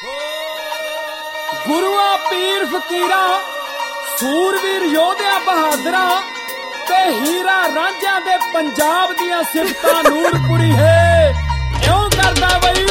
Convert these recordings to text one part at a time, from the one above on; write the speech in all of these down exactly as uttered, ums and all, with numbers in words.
ਗੁਰੂਆਂ ਪੀਰ ਫਕੀਰਾਂ ਸੂਰਵੀਰ ਯੋਧਿਆਂ ਬਹਾਦਰਾਂ ਤੇ ਹੀਰਾ ਰਾਂਝਿਆਂ ਦੇ ਪੰਜਾਬ ਦੀਆਂ ਸਿਫਤਾਂ ਨੂਰਪੁਰੀ ਹੈ ਇਉਂ ਕਰਦਾ ਬਈ।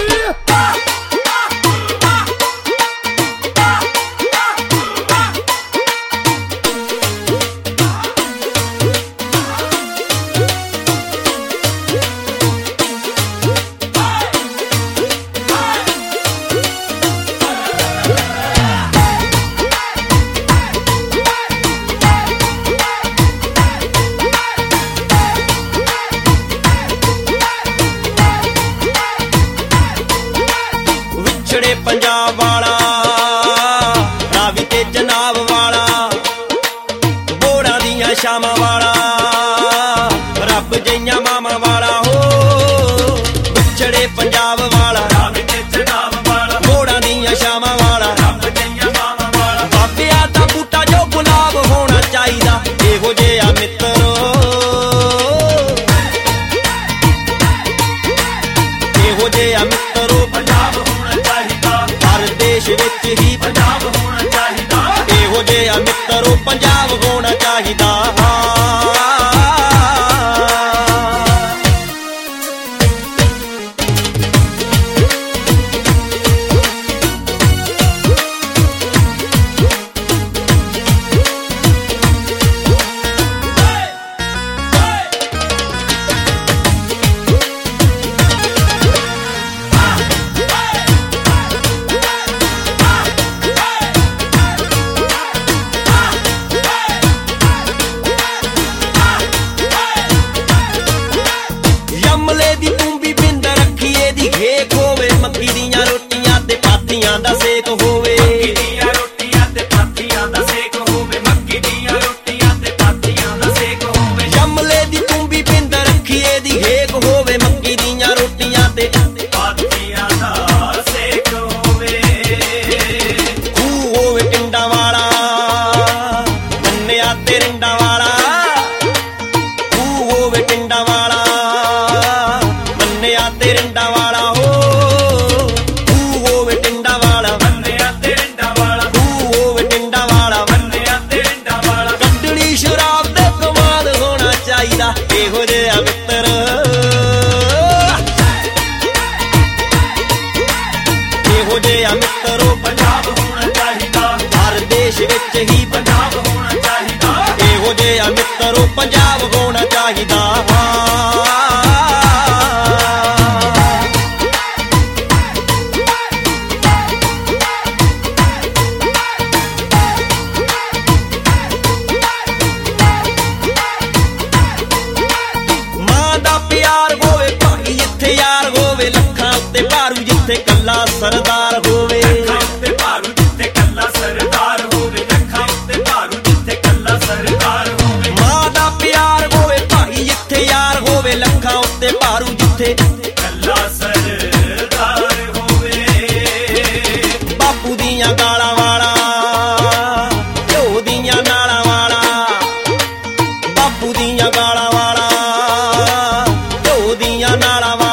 ਪੰਜਾਬ ਵਾਲਾ ਰਾਵੀ ਤੇ ਜਨਾਬ ਵਾਲਾ ਬੋੜਾਂ ਦੀਆਂ ਸ਼ਾਮਾਂ ਵਾਲਾ ਰੱਬ ਜਈਆਂ ਮਾਵਾਂ ਵਾਲਾ ਹੋ ਵਿਛੜੇ ਪੰਜਾਬ ਵਾਲਾ ਰਾਵੀ ਤੇ ਜਨਾਬ ਵਾਲਾ ਬੋੜਾਂ ਦੀਆਂ ਸ਼ਾਮਾਂ ਵਾਲਾ ਰੱਬ ਜਈਆਂ ਮਾਵਾਂ ਵਾਲਾ ਬਾਬਿਆਂ ਦਾ ਬੂਟਾ ਜੋ ਗੁਲਾਬ ਹੋਣਾ ਚਾਹੀਦਾ ਇਹੋ ਜਿਹਾ ਮਿੱਤਰੋ ਇਹੋ ਜਿਹਾ ਮਿੱਤਰੋ ਪੰਜਾਬ ਦੇਸ਼ ਵਿੱਚ ਹੀ ਪੰਜਾਬ ਹੋਣਾ ਚਾਹੀਦਾ ਇਹੋ ਜਿਹਾ ਮਿੱਤਰੋ ਪੰਜਾਬ ਹੋਣਾ ਚਾਹੀਦਾ। ਮੱਕੀ ਦੀਆਂ ਰੋਟੀਆਂ ਤੇ ਪਾਥੀਆਂ ਦਾ ਸੇਕ ਹੋਵੇ ਮੱਕੀ ਦੀਆਂ ਰੋਟੀਆਂ ਤੇ ਪਾਥੀਆਂ ਦਾ ਸੇਕ ਹੋਵੇ ਮੱਕੀ ਦੀਆਂ ਰੋਟੀਆਂ ਤੇ ਪਾਥੀਆਂ ਦਾ ਸੇਕ ਹੋਵੇ ਜੰਮਲੇ ਦੀ ਤੂੰਬੀ ਪਿੰਡ ਰੱਖੀਏ ਦੀ ਹੇਕ ਹੋਵੇ ਮੱਕੀ ਦੀਆਂ ਰੋਟੀਆਂ ਤੇ ਪਾਥੀਆਂ ਦਾ ਸੇਕ ਹੋਵੇ ਖੂਹ ਹੋਵੇ ਪਿੰਡਾਂ ਵਾਲਾ ਮੰਨਿਆ ਤੇ ਰਿੰਡਾਂ ਵਾਲਾ ਖੂਹ ਹੋਵੇ ਪਿੰਡਾਂ ਵਾਲਾ ਮੰਨਿਆ ਤੇ ਰਿੰਡਾਂ ਵਾਲਾ ਇਹੋ ਜਿਹਾ ਮਿੱਤਰ ਇਹੋ ਜਿਹਾ ਮਿੱਤਰੋ ਪੰਜਾਬ ਹੋਣਾ ਚਾਹੀਦਾ ਹਰ ਦੇਸ਼ ਵਿੱਚ ਹੀ ਪੰਜਾਬ ਹੋਣਾ ਚਾਹੀਦਾ ਇਹੋ ਜਿਹਾ ਮਿੱਤਰੋ ਪੰਜਾਬ ਹੋਣਾ ਚਾਹੀਦਾ। ਲੱਖਾਂ ਉੱਤੇ ਭਾਰੂ ਜਿੱਥੇ ਕੱਲਾ ਸਰਦਾਰ ਹੋਵੇ ਲੱਖਾਂ ਉੱਤੇ ਭਾਰੂ ਜਿੱਥੇ ਕੱਲਾ ਸਰਦਾਰ ਹੋਵੇ ਲੱਖਾਂ ਉੱਤੇ ਭਾਰੂ ਜਿੱਥੇ ਕੱਲਾ ਸਰਦਾਰ ਹੋਵੇ ਮਾਂ ਦਾ ਪਿਆਰ ਹੋਵੇ ਭਾਈ ਜਿੱਥੇ ਯਾਰ ਹੋਵੇ ਲੱਖਾਂ ਉੱਤੇ ਭਾਰੂ ਜਿੱਥੇ ਕੱਲਾ ਸਰਦਾਰ ਹੋਵੇ ਬਾਪੂ ਦੀਆਂ ਗਾਲਾਂ ਵਾਲਾ ਢੋ ਦੀਆਂ ਨਾਲਾਂ ਵਾਲਾ ਬਾਪੂ ਦੀਆਂ ਗਾਲਾਂ ਵਾਲਾ ਢੋ ਦੀਆਂ ਨਾਲਾਂ ਵਾਲਾ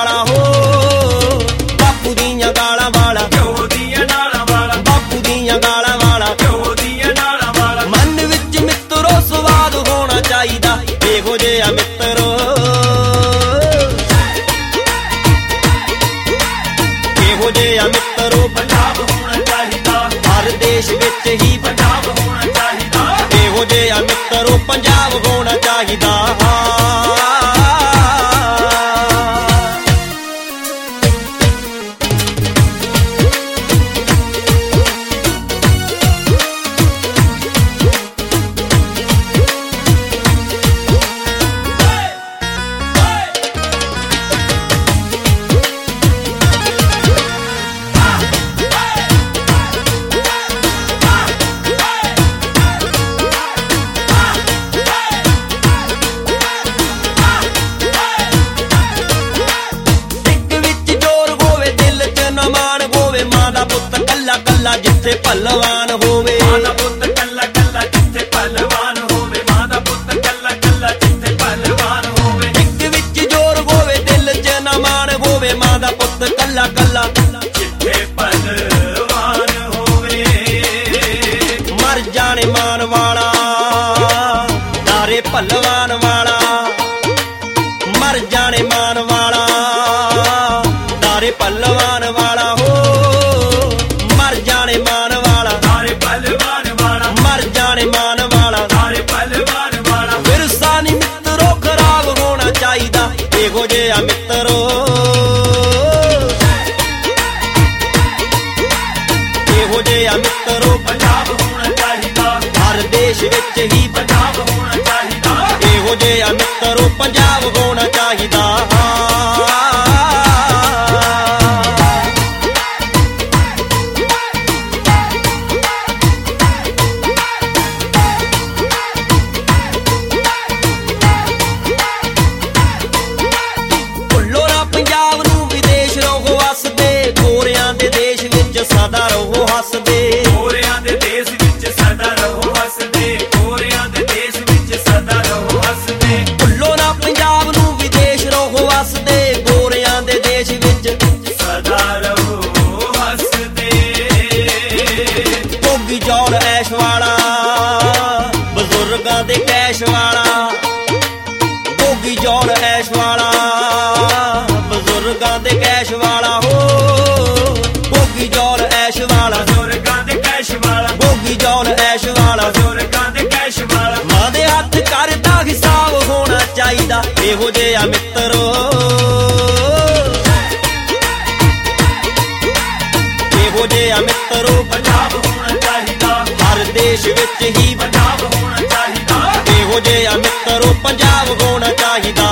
ਇਹੋ ਜਿਹਾ ਮਿੱਤਰੋ ਇਹੋ ਜਿਹਾ ਮਿੱਤਰੋ ਪੰਜਾਬ ਹੋਣਾ ਚਾਹੀਦਾ ਹਰ ਦੇਸ਼ ਵਿੱਚ ਹੀ ਪੰਜਾਬ ਹੋਣਾ ਚਾਹੀਦਾ ਇਹੋ ਜਿਹਾ ਮਿੱਤਰੋ ਪੰਜਾਬ ਹੋਣਾ ਚਾਹੀਦਾ। ਜਿੱਥੇ ਭਲਵਾਨ ਹੋਵੇ ਮਾਂ ਦਾ ਪੁੱਤ ਕੱਲਾ ਕੱਲਾ ਜਿੱਥੇ ਭਲਵਾਨ ਹੋਵੇ ਮਾਂ ਦਾ ਪੁੱਤ ਕੱਲਾ ਕੱਲਾ ਜਿੱਥੇ ਭਲਵਾਨ ਹੋਵੇ ਇੱਕ ਵਿੱਚ ਜੋਰ ਹੋਵੇ ਦਿਲ 'ਚ ਨਾ ਮਾਣ ਹੋਵੇ ਮਾਂ ਦਾ ਪੁੱਤ ਕੱਲਾ ਕੱਲਾ ਜਿੱਥੇ ਭਲਵਾਨ ਸਾਰੇ ਪੱਲਵਾਨ ਵਾਲਾ ਹੋ ਮਰ ਜਾਣੇ ਮਾਨ ਵਾਲਾ, ਸਾਰੇ ਪਹਿਲਵਾਨ ਵਾਲਾ ਮਰ ਜਾਣੇ ਮਾਨ ਵਾਲਾ, ਸਾਰੇ ਪਹਿਲਵਾਨ ਵਾਲਾ ਵਿਰਸਾ ਨੀ ਮਿੱਤਰੋ ਖਰਾਬ ਹੋਣਾ ਚਾਹੀਦਾ, ਇਹੋ ਜਿਹਾ ਮਿੱਤਰੋ ਇਹੋ ਜਿਹਾ ਮਿੱਤਰੋ ਪੰਜਾਬ ਹੋਣਾ ਚਾਹੀਦਾ, ਹਰ ਦੇਸ਼ ਵਿੱਚ ਹੀ ਪੰਜਾਬ ਹੋਣਾ ਚਾਹੀਦਾ, ਇਹੋ ਜਿਹਾ ਮਿੱਤਰੋ ਪੰਜਾਬ ਹੋਣਾ ਚਾਹੀਦਾ। ਭੁੱਲੋ ਨਾ ਪੰਜਾਬ ਨੂੰ ਵਿਦੇਸ਼ ਰਹੋ ਹੱਸਦੇ, ਗੋਰਿਆਂ ਦੇ ਦੇਸ਼ ਵਿੱਚ ਸਦਾ ਰਹੋ ਹੱਸਦੇ, ਗੋਰਿਆਂ ਦੇ ਦੇਸ਼ ਵਿੱਚ ਸਦਾ ਰਹੋ ਹੱਸਦੇ, ਗੋਰਿਆਂ ਦੇ ਦੇਸ਼ ਵਿੱਚ ਸਦਾ ਰਹੋ ਹੱਸਦੇ, ਭੁੱਲੋ ਨਾ ਪੰਜਾਬ ਨੂੰ ਵਿਦੇਸ਼ ਰਹੋ ਹੱਸਦੇ, ਗੋਰਿਆਂ ਦੇ ਦੇਸ਼ ਵਿੱਚ ਸਦਾ ਰਹੋ ਹੱਸਦੇ। ਭੋਗੀ ਜੌਲ ਐਸ਼ ਵਾਲਾ ਬਜ਼ੁਰਗਾਂ ਦੇ ਕੈਸ਼ ਵਾਲਾ, ਭੋਗੀ ਜੌਲ ਐਸ਼ ਵਾਲਾ ਬਜ਼ੁਰਗਾਂ ਦੇ ਕੈਸ਼ ਵਾਲਾ ਹੋ ਭੋਗੀ ਜੌਲ ਐਸ਼ ਵਾਲਾ, ਬਜ਼ੁਰਗਾਂ ਦੇ ਕੈਸ਼ ਵਾਲਾ, ਭੋਗੀ ਜੌਲ ਐਸ਼ ਵਾਲਾ, ਬਜ਼ੁਰਗਾਂ ਦੇ ਕੈਸ਼ ਵਾਲਾ ਮਾਂ ਦੇ ਹੱਥ ਕਰਦਾ ਹਿਸਾਬ ਹੋਣਾ ਚਾਹੀਦਾ, ਇਹੋ ਜਿਹਾ ਮਿੱਤਰੋ ਇਹੋ ਜਿਹਾ ਮਿੱਤਰੋ ਪੰਜਾਬ ਹੋਣਾ ਚਾਹੀਦਾ, ਹਰ ਦੇਸ਼ ਵਿੱਚ ਹੀ ਪੰਜਾਬ ਹੋਣਾ ਚਾਹੀਦਾ, ਇਹੋ ਜਿਹਾ ਮਿੱਤਰੋ ਪੰਜਾਬ ਹੋਣਾ ਚਾਹੀਦਾ।